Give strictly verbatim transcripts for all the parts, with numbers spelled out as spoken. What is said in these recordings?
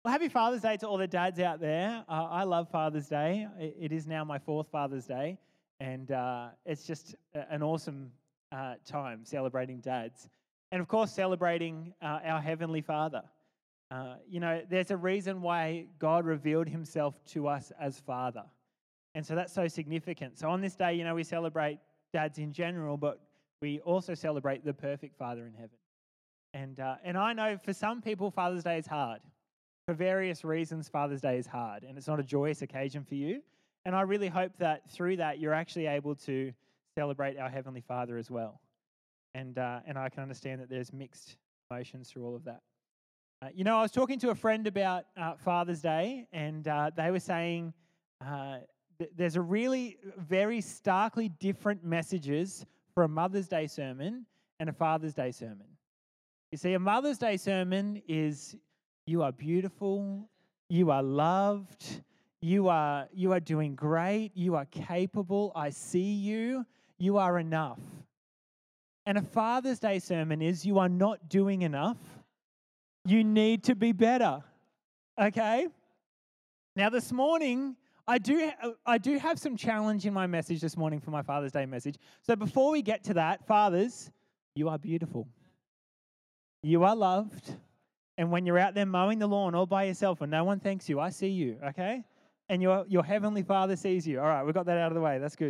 Well, happy Father's Day to all the dads out there. Uh, I love Father's Day. It, it is now my fourth Father's Day, and uh, it's just a, an awesome uh, time celebrating dads. And of course, celebrating uh, our Heavenly Father. Uh, you know, there's a reason why God revealed himself to us as Father. And so that's so significant. So on this day, you know, we celebrate dads in general, but we also celebrate the perfect Father in heaven. And uh, and I know for some people, Father's Day is hard. For various reasons, Father's Day is hard, and it's not a joyous occasion for you. And I really hope that through that, you're actually able to celebrate our Heavenly Father as well. And uh, and I can understand that there's mixed emotions through all of that. Uh, you know, I was talking to a friend about uh, Father's Day, and uh, they were saying uh, th- there's a really very starkly different messages for a Mother's Day sermon and a Father's Day sermon. You see, a Mother's Day sermon is you are beautiful, you are loved, you are you are doing great, you are capable, I see you, you are enough. And a Father's Day sermon is you are not doing enough, you need to be better. Okay? Now this morning, I do I do have some challenge in my message this morning for my Father's Day message. So before we get to that, fathers, you are beautiful. You are loved. And when you're out there mowing the lawn all by yourself and no one thanks you, I see you, okay? And your your Heavenly Father sees you. All right, we got that out of the way. That's good.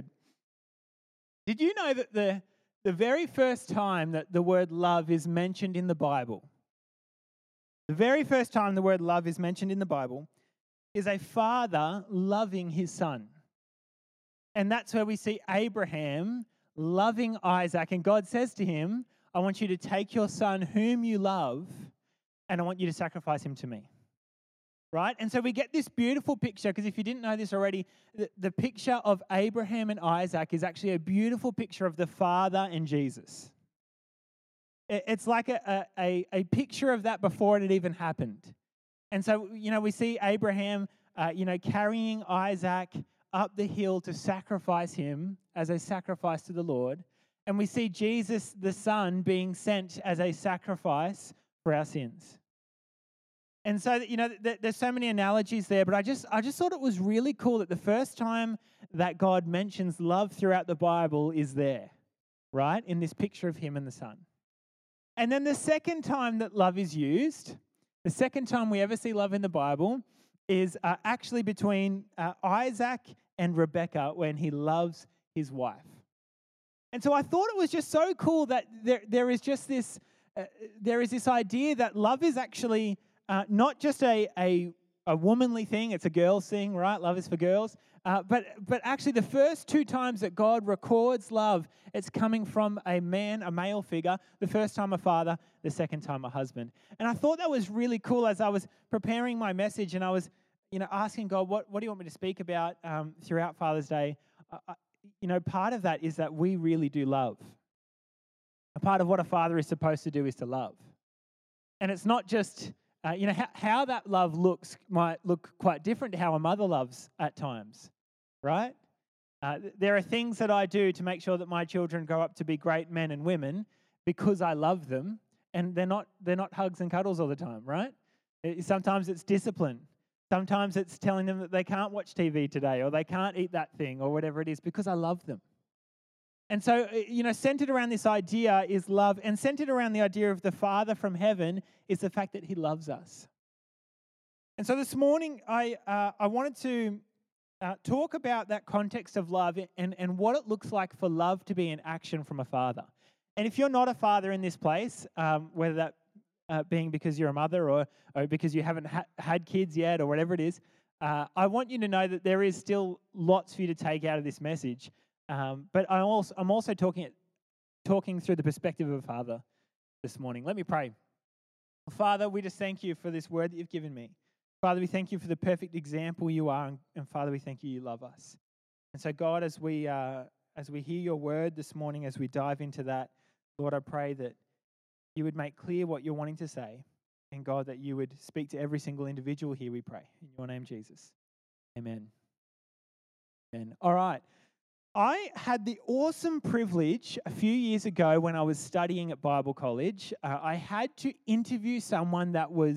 Did you know that the, the very first time that the word love is mentioned in the Bible, the very first time the word love is mentioned in the Bible is a father loving his son. And that's where we see Abraham loving Isaac. And God says to him, I want you to take your son whom you love, and I want you to sacrifice him to me, right? And so we get this beautiful picture, because if you didn't know this already, the, the picture of Abraham and Isaac is actually a beautiful picture of the Father and Jesus. It, it's like a, a, a picture of that before it even happened. And so, you know, we see Abraham, uh, you know, carrying Isaac up the hill to sacrifice him as a sacrifice to the Lord. And we see Jesus, the Son, being sent as a sacrifice for our sins. And so, you know, th- there's so many analogies there, but I just I just thought it was really cool that the first time that God mentions love throughout the Bible is there, right? In this picture of him and the Son. And then the second time that love is used, the second time we ever see love in the Bible is uh, actually between uh, Isaac and Rebekah when he loves his wife. And so I thought it was just so cool that there there is just this Uh, there is this idea that love is actually uh, not just a, a a womanly thing, it's a girl's thing, right? Love is for girls. Uh, but but actually the first two times that God records love, it's coming from a man, a male figure. The first time a father, the second time a husband. And I thought that was really cool as I was preparing my message and I was, you know, asking God, what, what do you want me to speak about um, throughout Father's Day? Uh, I, you know, part of that is that we really do love. A part of what a father is supposed to do is to love. And it's not just, uh, you know, how, how that love looks might look quite different to how a mother loves at times, right? Uh, there are things that I do to make sure that my children grow up to be great men and women because I love them, and they're not they're not hugs and cuddles all the time, right? It, sometimes it's discipline. Sometimes it's telling them that they can't watch T V today or they can't eat that thing or whatever it is because I love them. And so, you know, centered around this idea is love, and centered around the idea of the Father from heaven is the fact that he loves us. And so this morning, I uh, I wanted to uh, talk about that context of love and, and what it looks like for love to be an action from a father. And if you're not a father in this place, um, whether that uh, being because you're a mother or, or because you haven't ha- had kids yet or whatever it is, uh, I want you to know that there is still lots for you to take out of this message. Um, but I also, I'm also talking talking through the perspective of a father this morning. Let me pray. Father, we just thank you for this word that you've given me. Father, we thank you for the perfect example you are, and, and Father, we thank you you love us. And so, God, as we uh, as we hear your word this morning, as we dive into that, Lord, I pray that you would make clear what you're wanting to say, and God, that you would speak to every single individual here, we pray. In your name, Jesus. Amen. Amen. All right. I had the awesome privilege a few years ago when I was studying at Bible college. Uh, I had to interview someone that was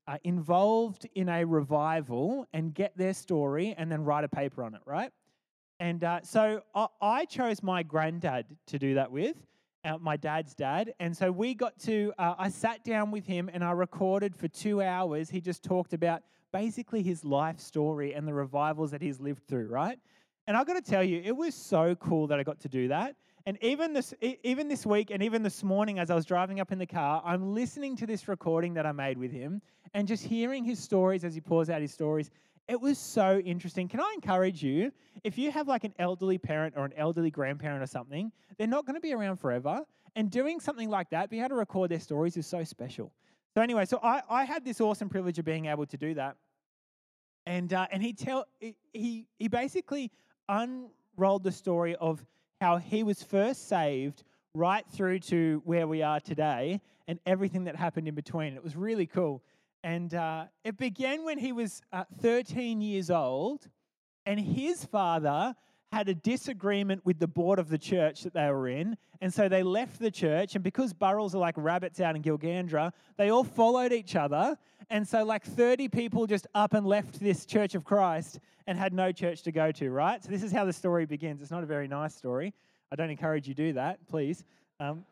uh, involved in a revival and get their story and then write a paper on it, right? And uh, so I, I chose my granddad to do that with, uh, my dad's dad. And so we got to, uh, I sat down with him and I recorded for two hours. He just talked about basically his life story and the revivals that he's lived through, right? And I've got to tell you, it was so cool that I got to do that. And even this, even this week and even this morning as I was driving up in the car, I'm listening to this recording that I made with him and just hearing his stories as he pours out his stories. It was so interesting. Can I encourage you, if you have like an elderly parent or an elderly grandparent or something, they're not going to be around forever. And doing something like that, being able to record their stories is so special. So anyway, so I, I had this awesome privilege of being able to do that. And uh, and he tell he he basically unrolled the story of how he was first saved right through to where we are today and everything that happened in between. It was really cool. And uh, it began when he was uh, thirteen years old, and his father had a disagreement with the board of the church that they were in, and so they left the church, and because Burrells are like rabbits out in Gilgandra, they all followed each other, and so like thirty people just up and left this Church of Christ and had no church to go to, right? So this is how the story begins. It's not a very nice story. I don't encourage you to do that, please. Um,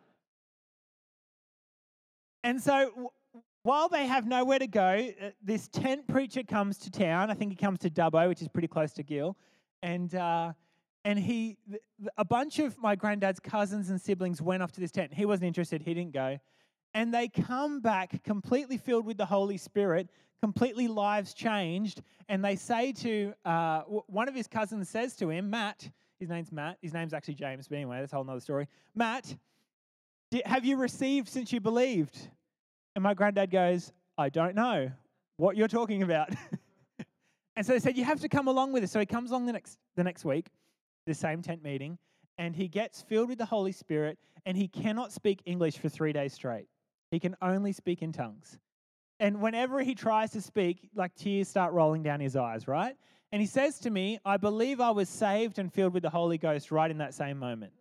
and so... W- While they have nowhere to go, uh, this tent preacher comes to town. I think he comes to Dubbo, which is pretty close to Gil. And uh, and he, th- a bunch of my granddad's cousins and siblings went off to this tent. He wasn't interested. He didn't go. And they come back completely filled with the Holy Spirit, completely lives changed. And they say to, uh, w- one of his cousins says to him, Matt, his name's Matt. His name's actually James, but anyway, that's a whole nother story. Matt, di- have you received since you believed? And my granddad goes, I don't know what you're talking about. And so they said, you have to come along with us. So he comes along the next the next week, the same tent meeting, and he gets filled with the Holy Spirit, and he cannot speak English for three days straight. He can only speak in tongues. And whenever he tries to speak, like tears start rolling down his eyes, right? And he says to me, I believe I was saved and filled with the Holy Ghost right in that same moment.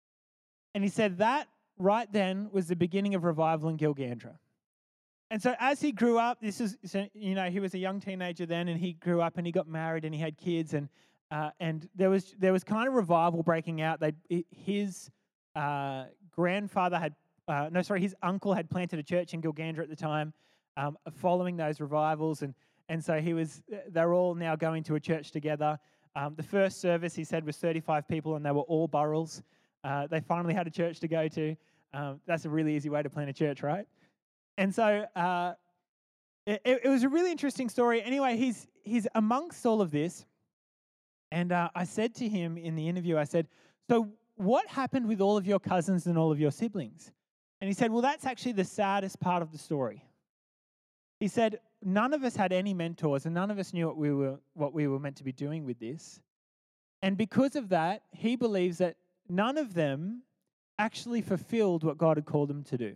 And he said that right then was the beginning of revival in Gilgandra. And so as he grew up, this is, you know, he was a young teenager then, and he grew up and he got married and he had kids, and uh, and there was there was kind of revival breaking out. They his uh, grandfather had uh, no, sorry, his uncle had planted a church in Gilgandra at the time, um, following those revivals, and and so he was. They're all now going to a church together. Um, the first service, he said, was thirty-five people, and they were all Burrells. Uh, they finally had a church to go to. Um, that's a really easy way to plant a church, right? And so uh, it, it was a really interesting story. Anyway, he's he's amongst all of this. And uh, I said to him in the interview, I said, so what happened with all of your cousins and all of your siblings? And he said, well, that's actually the saddest part of the story. He said, none of us had any mentors and none of us knew what we were what we were meant to be doing with this. And because of that, he believes that none of them actually fulfilled what God had called them to do.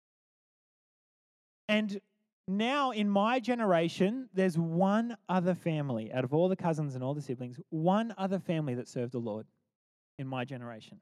And now in my generation, there's one other family out of all the cousins and all the siblings, one other family that served the Lord in my generation.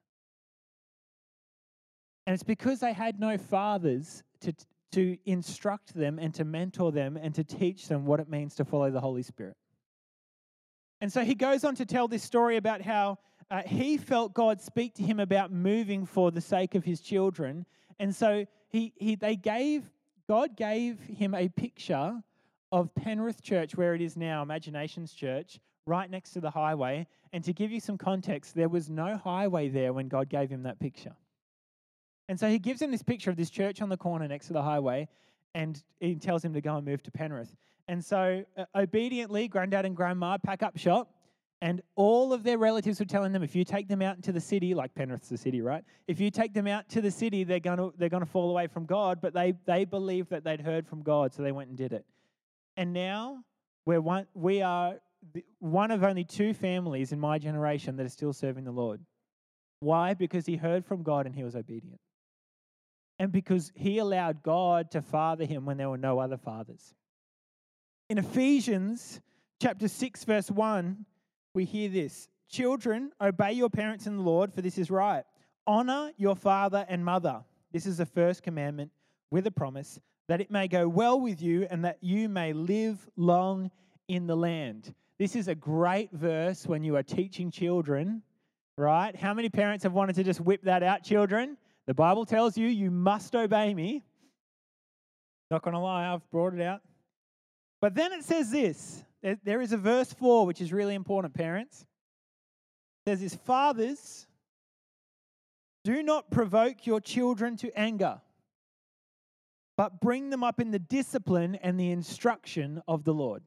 And it's because they had no fathers to, to instruct them and to mentor them and to teach them what it means to follow the Holy Spirit. And so he goes on to tell this story about how uh, he felt God speak to him about moving for the sake of his children. And so he he they gave... God gave him a picture of Penrith Church, where it is now, Imaginations Church, right next to the highway. And to give you some context, there was no highway there when God gave him that picture. And so he gives him this picture of this church on the corner next to the highway, and he tells him to go and move to Penrith. And so uh, obediently, Granddad and Grandma pack up shop, and all of their relatives were telling them, if you take them out into the city, like Penrith's the city, right? If you take them out to the city, they're gonna they're gonna fall away from God. But they they believed that they'd heard from God, so they went and did it. And now we're one we are the, one of only two families in my generation that are still serving the Lord. Why? Because he heard from God and he was obedient, and because he allowed God to father him when there were no other fathers. In Ephesians chapter six, verse one. We hear this, children, obey your parents in the Lord, for this is right. Honor your father and mother. This is the first commandment with a promise, that it may go well with you and that you may live long in the land. This is a great verse when you are teaching children, right? How many parents have wanted to just whip that out, children? The Bible tells you, you must obey me. Not going to lie, I've brought it out. But then it says this. There, there is a verse four, which is really important, parents. It says this, fathers, do not provoke your children to anger, but bring them up in the discipline and the instruction of the Lord.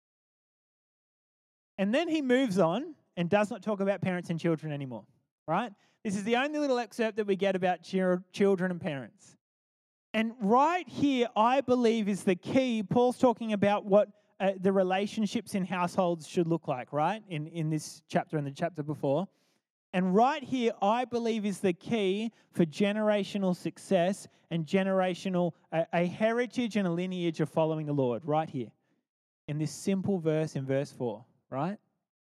And then he moves on and does not talk about parents and children anymore, right? This is the only little excerpt that we get about children and parents. And right here, I believe, is the key. Paul's talking about what uh, the relationships in households should look like, right? In, in this chapter and the chapter before. And right here, I believe, is the key for generational success and generational, a, a heritage and a lineage of following the Lord, right here. In this simple verse in verse four, right?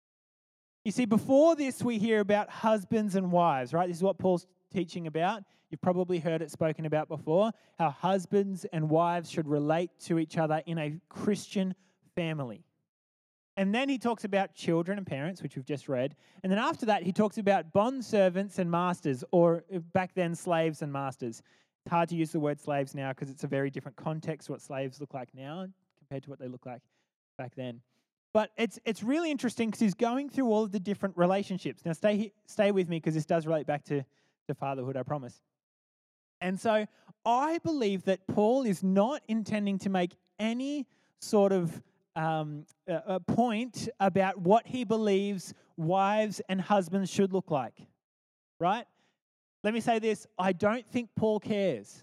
You see, before this, we hear about husbands and wives, right? This is what Paul's teaching about. You've probably heard it spoken about before, how husbands and wives should relate to each other in a Christian family. And then he talks about children and parents, which we've just read. And then after that, he talks about bondservants and masters, or back then, slaves and masters. It's hard to use the word slaves now because it's a very different context, what slaves look like now compared to what they look like back then. But it's it's really interesting because he's going through all of the different relationships. Now, stay stay with me because this does relate back to, to fatherhood, I promise. And so I believe that Paul is not intending to make any sort of um, a, a point about what he believes wives and husbands should look like, right? Let me say this. I don't think Paul cares.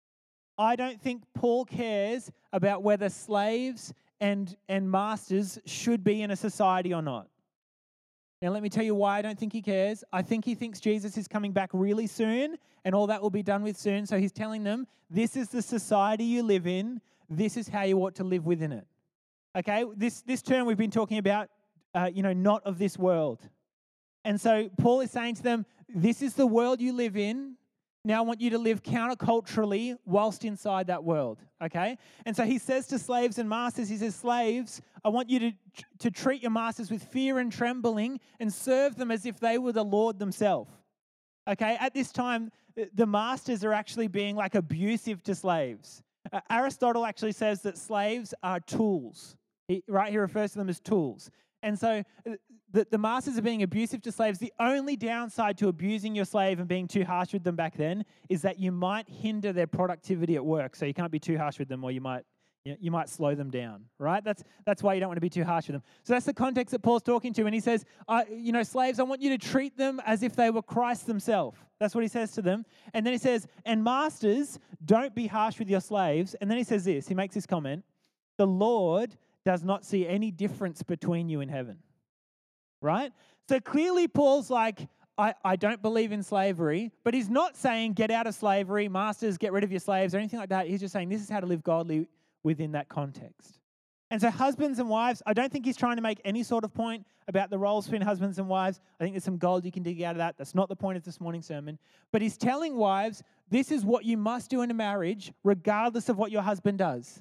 I don't think Paul cares about whether slaves and, and masters should be in a society or not. Now, let me tell you why I don't think he cares. I think he thinks Jesus is coming back really soon and all that will be done with soon. So he's telling them, this is the society you live in. This is how you ought to live within it. Okay, this, this term we've been talking about, uh, you know, not of this world. And so Paul is saying to them, this is the world you live in. Now I want you to live counterculturally whilst inside that world, okay? And so he says to slaves and masters, he says, slaves, I want you to, to treat your masters with fear and trembling and serve them as if they were the Lord themselves, okay? At this time, the masters are actually being like abusive to slaves. Uh, Aristotle actually says that slaves are tools, he, right? He refers to them as tools. And so the, the masters are being abusive to slaves. The only downside to abusing your slave and being too harsh with them back then is that you might hinder their productivity at work. So you can't be too harsh with them, or you might you, know, you might slow them down, right? That's that's why you don't want to be too harsh with them. So that's the context that Paul's talking to. And he says, uh, you know, slaves, I want you to treat them as if they were Christ themselves. That's what he says to them. And then he says, and masters, don't be harsh with your slaves. And then he says this, he makes this comment, the Lord does not see any difference between you in heaven. Right? So clearly Paul's like, I, I don't believe in slavery, but he's not saying get out of slavery, masters, get rid of your slaves, or anything like that. He's just saying this is how to live godly within that context. And so husbands and wives, I don't think he's trying to make any sort of point about the roles between husbands and wives. I think there's some gold you can dig out of that. That's not the point of this morning's sermon. But he's telling wives, this is what you must do in a marriage, regardless of what your husband does.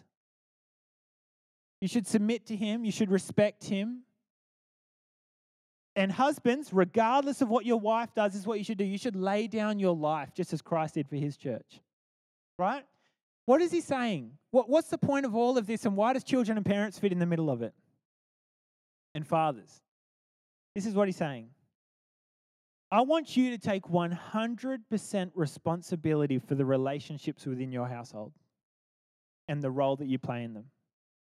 You should submit to him. You should respect him. And husbands, regardless of what your wife does, is what you should do. You should lay down your life just as Christ did for his church. Right? What is he saying? What, what's the point of all of this, and why does children and parents fit in the middle of it? And fathers. This is what he's saying. I want you to take one hundred percent responsibility for the relationships within your household and the role that you play in them.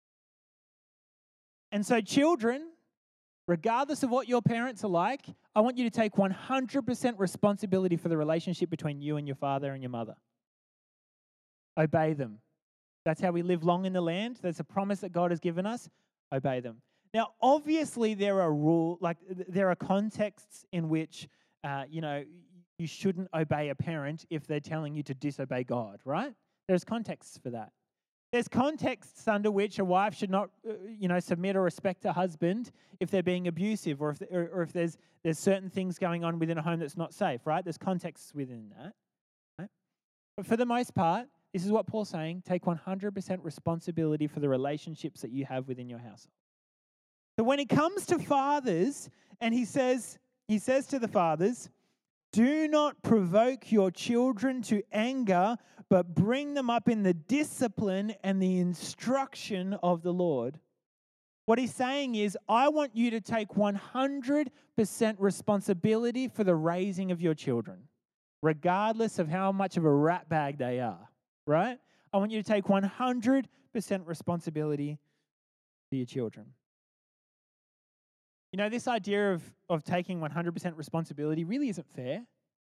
And so children, regardless of what your parents are like, I want you to take one hundred percent responsibility for the relationship between you and your father and your mother. Obey them. That's how we live long in the land. That's a promise that God has given us. Obey them. Now, obviously, there are rule, like there are contexts in which, uh, you know, you shouldn't obey a parent if they're telling you to disobey God, right? There's contexts for that. There's contexts under which a wife should not, uh, you know, submit or respect a husband if they're being abusive, or if or, or if there's there's certain things going on within a home that's not safe, right? There's contexts within that, right? But for the most part, this is what Paul's saying, take one hundred percent responsibility for the relationships that you have within your household. So when it comes to fathers, and he says, he says to the fathers, do not provoke your children to anger, but bring them up in the discipline and the instruction of the Lord. What he's saying is, I want you to take one hundred percent responsibility for the raising of your children, regardless of how much of a rat bag they are, right? I want you to take one hundred percent responsibility for your children. You know, this idea of, of taking one hundred percent responsibility really isn't fair.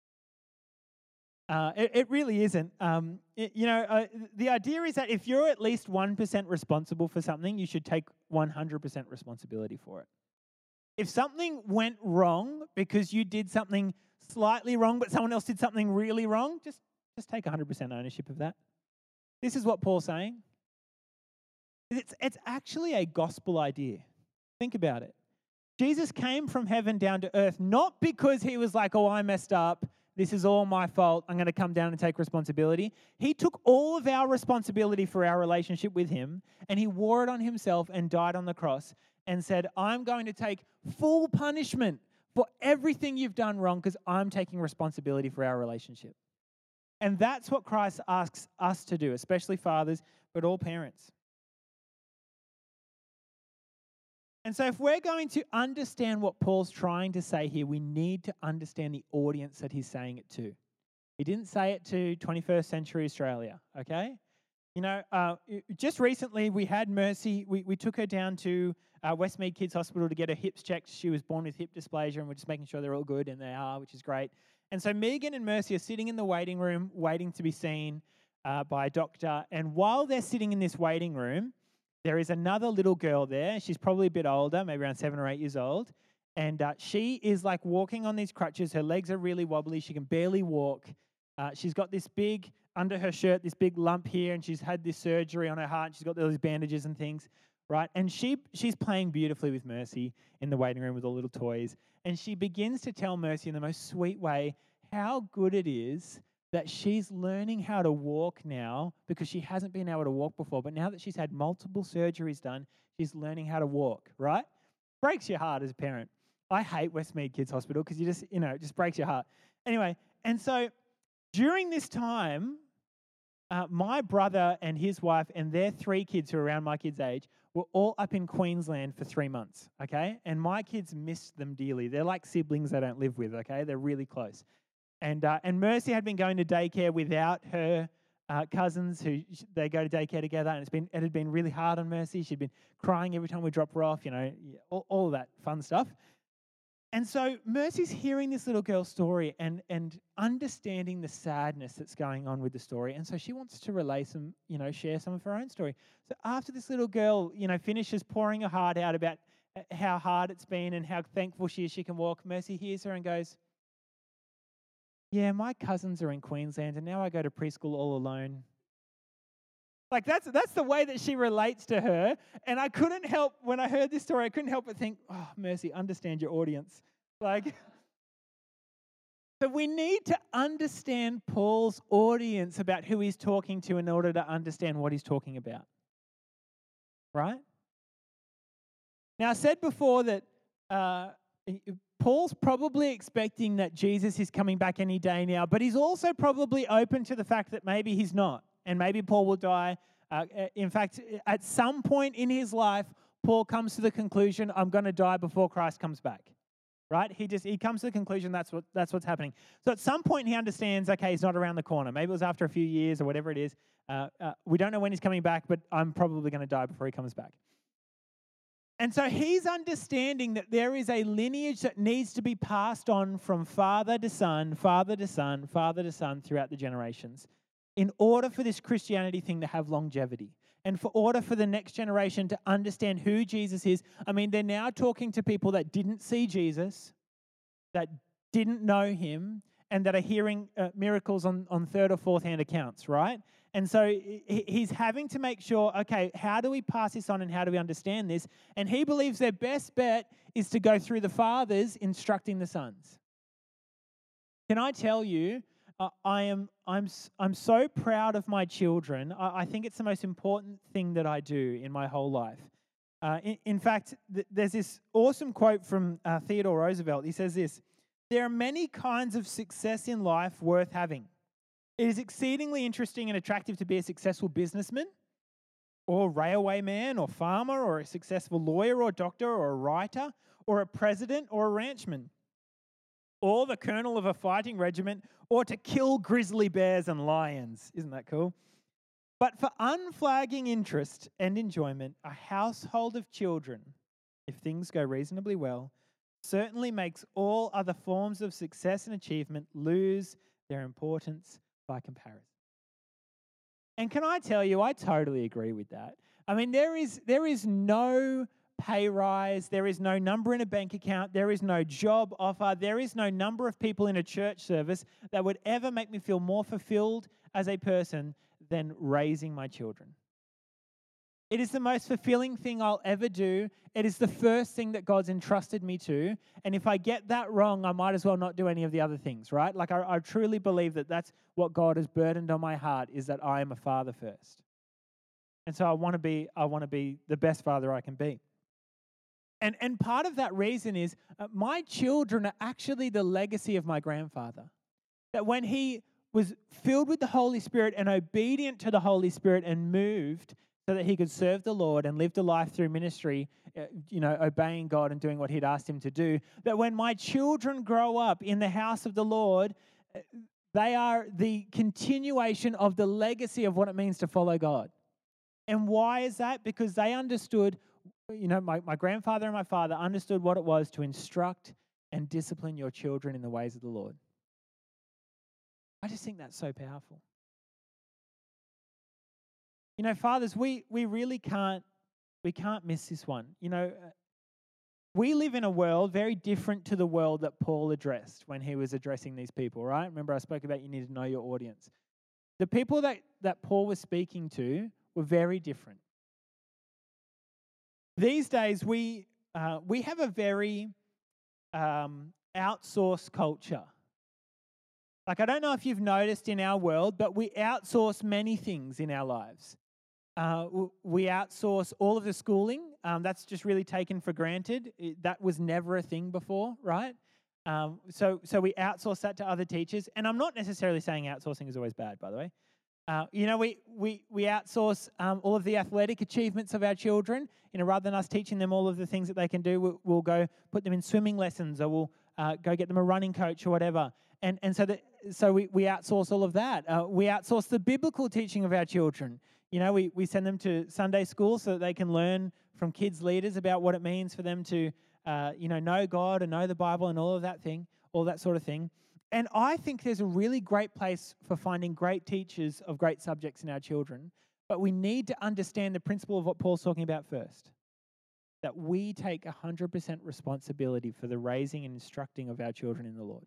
Uh, it, it really isn't. Um, it, you know, uh, the idea is that if you're at least one percent responsible for something, you should take one hundred percent responsibility for it. If something went wrong because you did something slightly wrong, but someone else did something really wrong, just, just take one hundred percent ownership of that. This is what Paul's saying. It's, it's actually a gospel idea. Think about it. Jesus came from heaven down to earth, not because he was like, oh, I messed up. This is all my fault. I'm going to come down and take responsibility. He took all of our responsibility for our relationship with him, and he wore it on himself and died on the cross and said, I'm going to take full punishment for everything you've done wrong because I'm taking responsibility for our relationship. And that's what Christ asks us to do, especially fathers, but all parents. And so if we're going to understand what Paul's trying to say here, we need to understand the audience that he's saying it to. He didn't say it to twenty-first century Australia, okay? You know, uh, just recently we had Mercy, we, we took her down to uh, Westmead Kids Hospital to get her hips checked. She was born with hip dysplasia, and we're just making sure they're all good, and they are, which is great. And so Megan and Mercy are sitting in the waiting room waiting to be seen uh, by a doctor. And while they're sitting in this waiting room, there is another little girl there. She's probably a bit older, maybe around seven or eight years old. And uh, she is like walking on these crutches. Her legs are really wobbly. She can barely walk. Uh, she's got this big, under her shirt, this big lump here, and she's had this surgery on her heart. And she's got all these bandages and things, right? And she she's playing beautifully with Mercy in the waiting room with all the little toys. And she begins to tell Mercy in the most sweet way how good it is that she's learning how to walk now because she hasn't been able to walk before. But now that she's had multiple surgeries done, she's learning how to walk, right? Breaks your heart as a parent. I hate Westmead Kids Hospital because you just, you know, it just breaks your heart. Anyway, and so during this time, uh, my brother and his wife and their three kids who are around my kids' age were all up in Queensland for three months, okay? And my kids missed them dearly. They're like siblings they don't live with, okay? They're really close. And uh, and Mercy had been going to daycare without her uh, cousins, who sh- they go to daycare together, and it's been it had been really hard on Mercy. She'd been crying every time we drop her off, you know, all, all that fun stuff. And so Mercy's hearing this little girl's story and and understanding the sadness that's going on with the story, and so she wants to relay some, you know, share some of her own story. So after this little girl, you know, finishes pouring her heart out about how hard it's been and how thankful she is she can walk, Mercy hears her and goes, yeah, my cousins are in Queensland, and now I go to preschool all alone. Like, that's that's the way that she relates to her. And I couldn't help, when I heard this story, I couldn't help but think, oh, Mercy, understand your audience. Like, so we need to understand Paul's audience about who he's talking to in order to understand what he's talking about. Right? Now, I said before that uh, Paul's probably expecting that Jesus is coming back any day now, but he's also probably open to the fact that maybe he's not, and maybe Paul will die. Uh, in fact, at some point in his life, Paul comes to the conclusion, I'm going to die before Christ comes back, right? He just he comes to the conclusion that's what that's what's happening. So at some point he understands, okay, he's not around the corner. Maybe it was after a few years or whatever it is. Uh, uh, we don't know when he's coming back, but I'm probably going to die before he comes back. And so he's understanding that there is a lineage that needs to be passed on from father to son, father to son, father to son throughout the generations in order for this Christianity thing to have longevity and for order for the next generation to understand who Jesus is. I mean, they're now talking to people that didn't see Jesus, that didn't know him, and that are hearing uh, miracles on, on third or fourth hand accounts, right? And so he, he's having to make sure, okay, how do we pass this on and how do we understand this? And he believes their best bet is to go through the fathers instructing the sons. Can I tell you, I, I am I'm s- I'm so proud of my children. I, I think it's the most important thing that I do in my whole life. Uh, in, in fact, th- there's this awesome quote from uh, Theodore Roosevelt. He says this: "There are many kinds of success in life worth having. It is exceedingly interesting and attractive to be a successful businessman, or railway man, or farmer, or a successful lawyer, or doctor, or a writer, or a president, or a ranchman, or the colonel of a fighting regiment, or to kill grizzly bears and lions." Isn't that cool? But for unflagging interest and enjoyment, a household of children, if things go reasonably well, certainly makes all other forms of success and achievement lose their importance by comparison. And can I tell you, I totally agree with that. I mean, there is there is no pay rise, there is no number in a bank account, there is no job offer, there is no number of people in a church service that would ever make me feel more fulfilled as a person than raising my children. It is the most fulfilling thing I'll ever do. It is the first thing that God's entrusted me to. And if I get that wrong, I might as well not do any of the other things, right? Like I, I truly believe that that's what God has burdened on my heart, is that I am a father first. And so I want to be, I want to be the best father I can be. And, and part of that reason is uh, my children are actually the legacy of my grandfather. That when he was filled with the Holy Spirit and obedient to the Holy Spirit and moved so that he could serve the Lord and lived a life through ministry, uh, you know, obeying God and doing what he'd asked him to do, that when my children grow up in the house of the Lord, uh, they are the continuation of the legacy of what it means to follow God. And why is that? Because they understood, you know, my, my grandfather and my father understood what it was to instruct and discipline your children in the ways of the Lord. I just think that's so powerful. You know, fathers, we we really can't we can't miss this one. You know, uh, we live in a world very different to the world that Paul addressed when he was addressing these people, right? Remember I spoke about you need to know your audience. The people that, that Paul was speaking to were very different. These days, we uh, we have a very um, outsourced culture. Like, I don't know if you've noticed in our world, but we outsource many things in our lives. Uh, we outsource all of the schooling. Um, that's just really taken for granted. It, that was never a thing before, right? Um, so, so we outsource that to other teachers. And I'm not necessarily saying outsourcing is always bad, by the way. Uh, you know, we we we outsource um, all of the athletic achievements of our children. You know, rather than us teaching them all of the things that they can do, we'll, we'll go put them in swimming lessons, or we'll uh, go get them a running coach or whatever. And and so that so we, we outsource all of that. Uh, we outsource the biblical teaching of our children. You know, we, we send them to Sunday school so that they can learn from kids leaders about what it means for them to, uh, you know, know God and know the Bible and all of that thing, all that sort of thing. And I think there's a really great place for finding great teachers of great subjects in our children, but we need to understand the principle of what Paul's talking about first, that we take one hundred percent responsibility for the raising and instructing of our children in the Lord.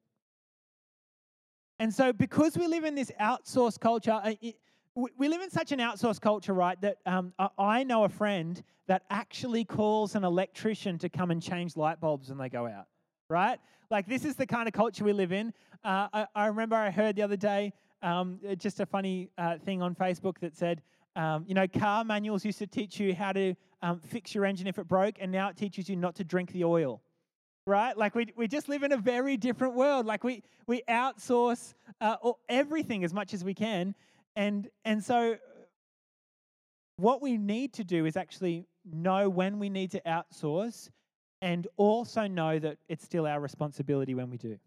And so because we live in this outsourced culture, it, we live in such an outsourced culture, right, that um, I know a friend that actually calls an electrician to come and change light bulbs when they go out, right? Like, this is the kind of culture we live in. Uh, I, I remember I heard the other day um, just a funny uh, thing on Facebook that said, um, you know, car manuals used to teach you how to um, fix your engine if it broke, and now it teaches you not to drink the oil, right? Like, we we just live in a very different world. Like, we, we outsource uh, everything as much as we can. And and so what we need to do is actually know when we need to outsource, and also know that it's still our responsibility when we do.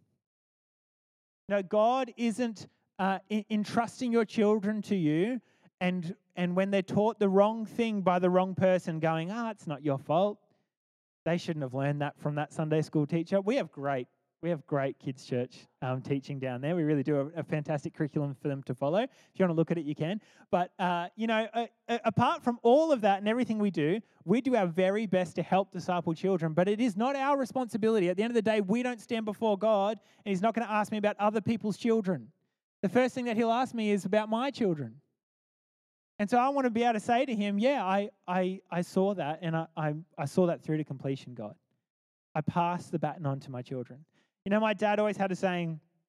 No, God isn't uh, in, entrusting your children to you, and and when they're taught the wrong thing by the wrong person, going, ah, it's not your fault. They shouldn't have learned that from that Sunday school teacher. We have great We have great kids' church um, teaching down there. We really do a, a fantastic curriculum for them to follow. If you want to look at it, you can. But, uh, you know, uh, uh, apart from all of that and everything we do, we do our very best to help disciple children. But it is not our responsibility. At the end of the day, we don't stand before God, and He's not going to ask me about other people's children. The first thing that He'll ask me is about my children. And so I want to be able to say to Him, yeah, I I, I saw that, and I, I, I saw that through to completion, God. I passed the baton on to my children. You know, my dad always had a saying,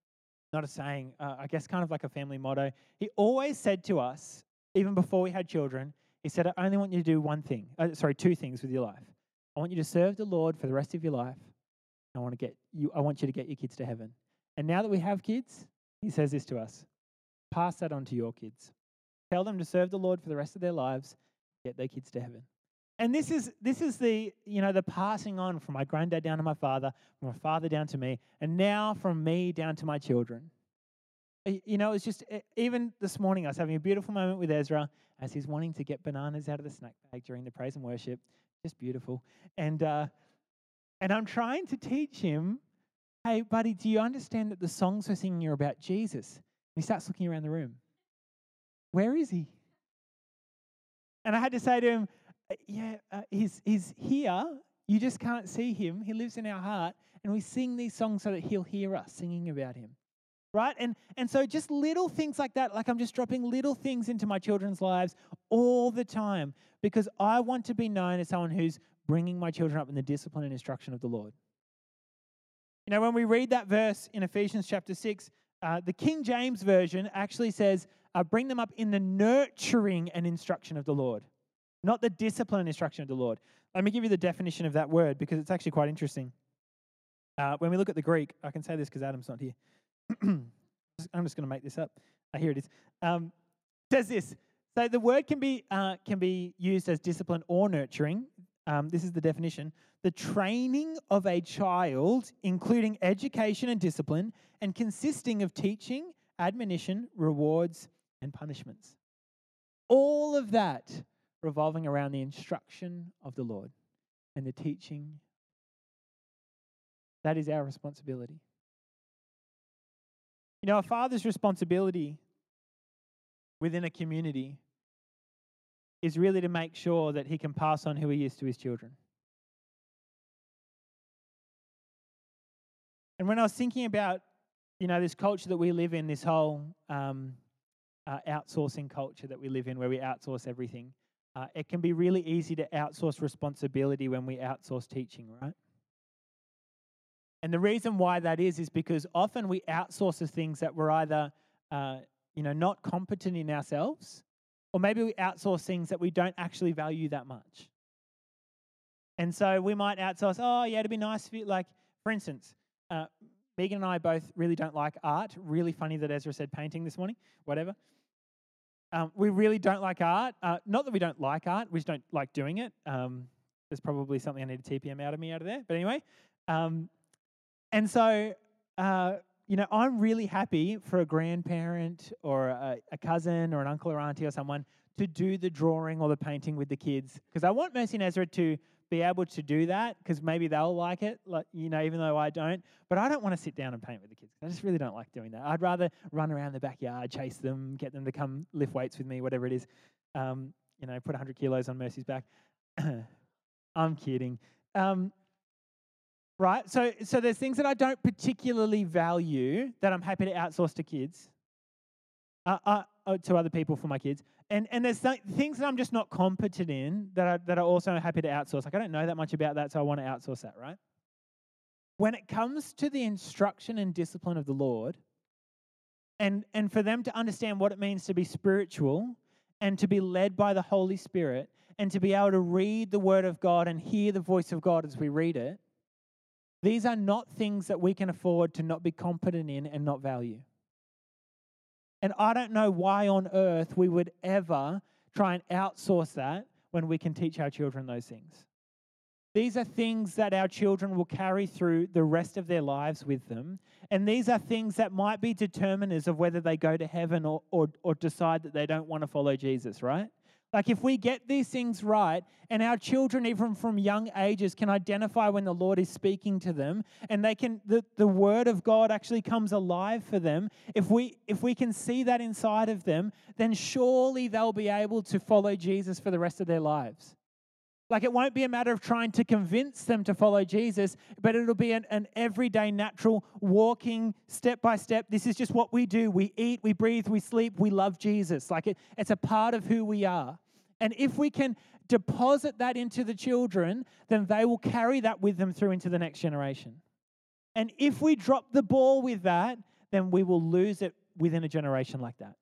not a saying, uh, I guess kind of like a family motto. He always said to us, even before we had children, he said, I only want you to do one thing, uh, sorry, two things with your life. I want you to serve the Lord for the rest of your life. I want to get you, I want you to get your kids to heaven. And now that we have kids, he says this to us, pass that on to your kids. Tell them to serve the Lord for the rest of their lives, get their kids to heaven. And this is this is the, you know, the passing on from my granddad down to my father, from my father down to me, and now from me down to my children. You know, it's just, even this morning I was having a beautiful moment with Ezra as he's wanting to get bananas out of the snack bag during the praise and worship. Just beautiful. And uh, and I'm trying to teach him, hey, buddy, do you understand that the songs we're singing are about Jesus? And he starts looking around the room. Where is he? And I had to say to him, yeah, uh, he's, he's here. You just can't see him. He lives in our heart. And we sing these songs so that he'll hear us singing about him. Right? And and so just little things like that, like I'm just dropping little things into my children's lives all the time because I want to be known as someone who's bringing my children up in the discipline and instruction of the Lord. You know, when we read that verse in Ephesians chapter six, uh, the King James Version actually says, uh, bring them up in the nurturing and instruction of the Lord, not the discipline and instruction of the Lord. Let me give you the definition of that word because it's actually quite interesting. Uh, when we look at the Greek, I can say this because Adam's not here. I'm just going to make this up. Uh, here it is. Um, it says this. So the word can be uh, can be used as discipline or nurturing. Um, this is the definition. The training of a child, including education and discipline, and consisting of teaching, admonition, rewards, and punishments. All of that revolving around the instruction of the Lord and the teaching. That is our responsibility. You know, a father's responsibility within a community is really to make sure that he can pass on who he is to his children. And when I was thinking about, you know, this culture that we live in, this whole um, uh, outsourcing culture that we live in where we outsource everything, uh, it can be really easy to outsource responsibility when we outsource teaching, right? And the reason why that is, is because often we outsource the things that we're either, uh, you know, not competent in ourselves, or maybe we outsource things that we don't actually value that much. And so we might outsource, oh, yeah, it'd be nice if you, like, for instance, uh, Megan and I both really don't like art. Really funny that Ezra said painting this morning, whatever. Um, we really don't like art. Uh, not that we don't like art, we just don't like doing it. Um, there's probably something I need to T P M out of me out of there. But anyway, um, And so, uh, you know, I'm really happy for a grandparent or a, a cousin or an uncle or auntie or someone to do the drawing or the painting with the kids. Because I want Mercy and Ezra to be able to do that because maybe they'll like it, like, you know, even though I don't. But I don't want to sit down and paint with the kids. I just really don't like doing that. I'd rather run around the backyard, chase them, get them to come lift weights with me, whatever it is. Um, you know, put one hundred kilos on Mercy's back. I'm kidding. Um, Right, so so there's things that I don't particularly value that I'm happy to outsource to kids, uh, uh, uh, to other people for my kids, and and there's th- things that I'm just not competent in that I, that are also happy to outsource. Like I don't know that much about that, so I want to outsource that. Right. When it comes to the instruction and discipline of the Lord, and and for them to understand what it means to be spiritual and to be led by the Holy Spirit, and to be able to read the Word of God and hear the voice of God as we read it. These are not things that we can afford to not be competent in and not value. And I don't know why on earth we would ever try and outsource that when we can teach our children those things. These are things that our children will carry through the rest of their lives with them. And these are things that might be determiners of whether they go to heaven or, or, or decide that they don't want to follow Jesus, right? Like if we get these things right and our children, even from young ages, can identify when the Lord is speaking to them and they can, the, the word of God actually comes alive for them. If we, if we can see that inside of them, then surely they'll be able to follow Jesus for the rest of their lives. Like it won't be a matter of trying to convince them to follow Jesus, but it'll be an, an everyday, natural, walking, step by step. This is just what we do. We eat, we breathe, we sleep, we love Jesus. Like it, it's a part of who we are. And if we can deposit that into the children, then they will carry that with them through into the next generation. And if we drop the ball with that, then we will lose it within a generation like that.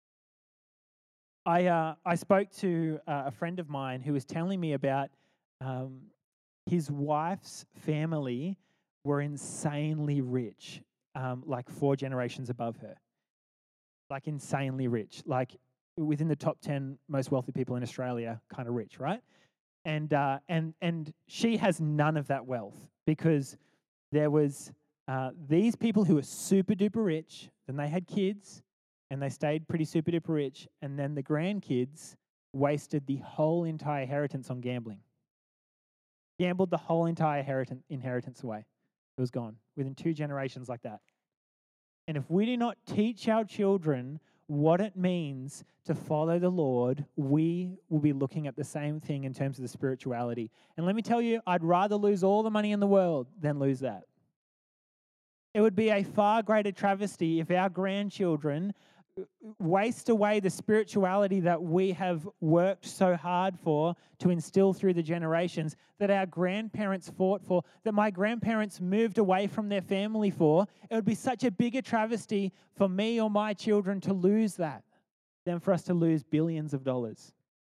I uh, I spoke to uh, a friend of mine who was telling me about um, his wife's family were insanely rich, um, like four generations above her, like insanely rich, like within the top ten most wealthy people in Australia, kind of rich, right? And uh, and and she has none of that wealth because there was uh, these people who were super duper rich, then they had kids, and they stayed pretty super duper rich, and then the grandkids wasted the whole entire inheritance on gambling. Gambled the whole entire inheritance inheritance away. It was gone within two generations like that. And if we do not teach our children what it means to follow the Lord, we will be looking at the same thing in terms of the spirituality. And let me tell you, I'd rather lose all the money in the world than lose that. It would be a far greater travesty if our grandchildren waste away the spirituality that we have worked so hard for to instill through the generations, that our grandparents fought for, that my grandparents moved away from their family for. It would be such a bigger travesty for me or my children to lose that than for us to lose billions of dollars.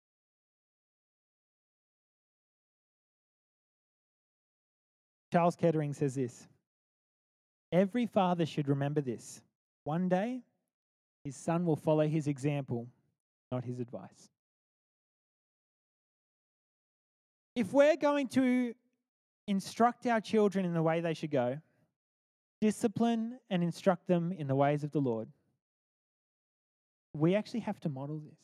Charles Kettering says this: every father should remember this. One day, his son will follow his example, not his advice. If we're going to instruct our children in the way they should go, discipline and instruct them in the ways of the Lord, we actually have to model this.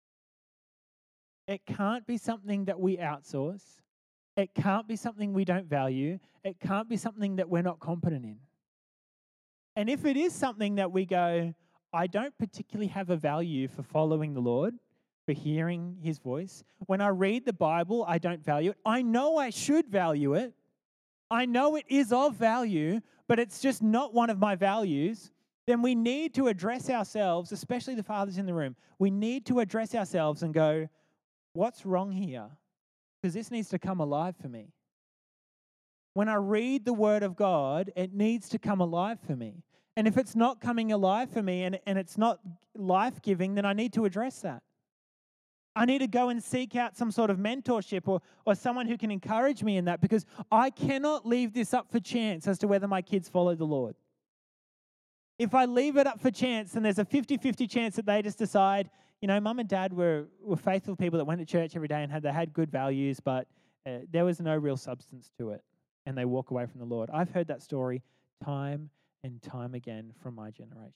It can't be something that we outsource. It can't be something we don't value. It can't be something that we're not competent in. And if it is something that we go, I don't particularly have a value for following the Lord, for hearing his voice. When I read the Bible, I don't value it. I know I should value it. I know it is of value, but it's just not one of my values. Then we need to address ourselves, especially the fathers in the room. We need to address ourselves and go, what's wrong here? Because this needs to come alive for me. When I read the Word of God, it needs to come alive for me. And if it's not coming alive for me and, and it's not life-giving, then I need to address that. I need to go and seek out some sort of mentorship or, or someone who can encourage me in that, because I cannot leave this up for chance as to whether my kids follow the Lord. If I leave it up for chance, then there's a fifty-fifty chance that they just decide, you know, mum and dad were, were faithful people that went to church every day and had they had good values, but uh, there was no real substance to it, and they walk away from the Lord. I've heard that story time and time again from my generation.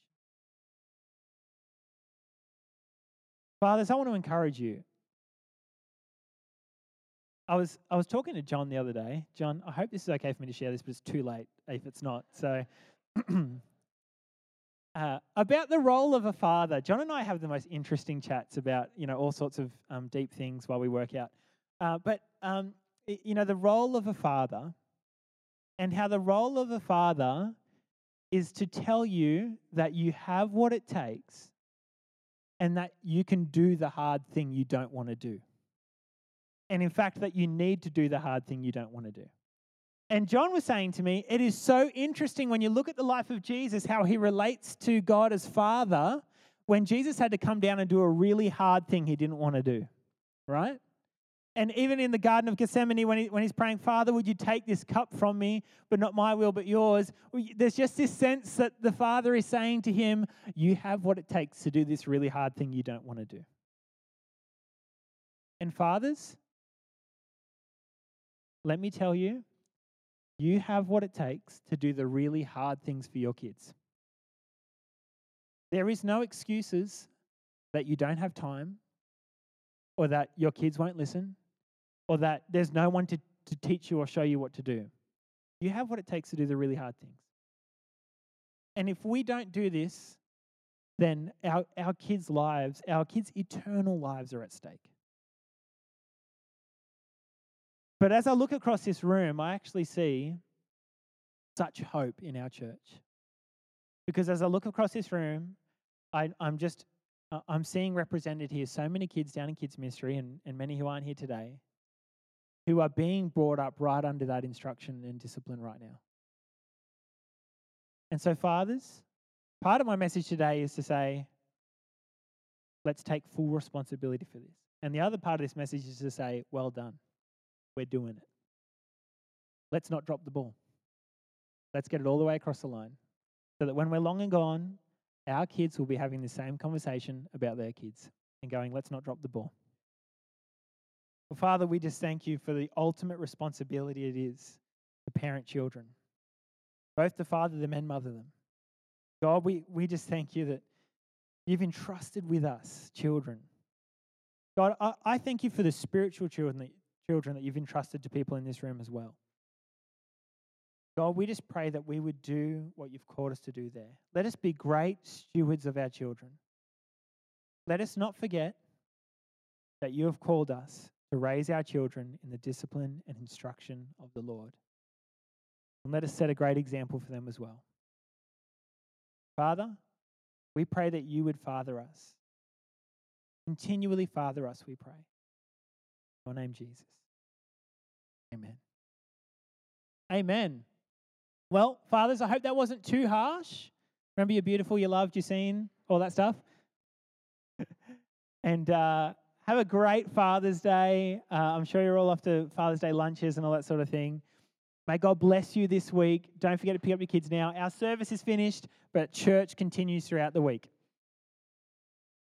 Fathers, I want to encourage you. I was I was talking to John the other day. John, I hope this is okay for me to share this, but it's too late if it's not. So, uh, about the role of a father. John and I have the most interesting chats about, you know, all sorts of um, deep things while we work out. Uh, but, um, you know, the role of a father, and how the role of a father is to tell you that you have what it takes and that you can do the hard thing you don't want to do. And in fact, that you need to do the hard thing you don't want to do. And John was saying to me, it is so interesting when you look at the life of Jesus, how he relates to God as Father when Jesus had to come down and do a really hard thing he didn't want to do, right? And even in the Garden of Gethsemane, when, he, when he's praying, Father, would you take this cup from me, but not my will, but yours? There's just this sense that the Father is saying to him, you have what it takes to do this really hard thing you don't want to do. And fathers, let me tell you, you have what it takes to do the really hard things for your kids. There is no excuses that you don't have time, or that your kids won't listen, or that there's no one to, to teach you or show you what to do. You have what it takes to do the really hard things. And if we don't do this, then our, our kids' lives, our kids' eternal lives are at stake. But as I look across this room, I actually see such hope in our church. Because as I look across this room, I, I'm just, uh, I'm seeing represented here so many kids down in kids ministry, and, and many who aren't here today, who are being brought up right under that instruction and discipline right now. And so fathers, part of my message today is to say, let's take full responsibility for this. And the other part of this message is to say, well done. We're doing it. Let's not drop the ball. Let's get it all the way across the line so that when we're long and gone, our kids will be having the same conversation about their kids and going, let's not drop the ball. Well, Father, we just thank you for the ultimate responsibility it is to parent children, both to father them and mother them. God, we, we just thank you that you've entrusted with us children. God, I, I thank you for the spiritual children that, children that you've entrusted to people in this room as well. God, we just pray that we would do what you've called us to do there. Let us be great stewards of our children. Let us not forget that you have called us to raise our children in the discipline and instruction of the Lord. And let us set a great example for them as well. Father, we pray that you would father us. Continually father us, we pray. In your name, Jesus. Amen. Amen. Well, fathers, I hope that wasn't too harsh. Remember, you're beautiful, you're loved, you're seen, all that stuff. and uh, have a great Father's Day. Uh, I'm sure you're all off to Father's Day lunches and all that sort of thing. May God bless you this week. Don't forget to pick up your kids now. Our service is finished, but church continues throughout the week.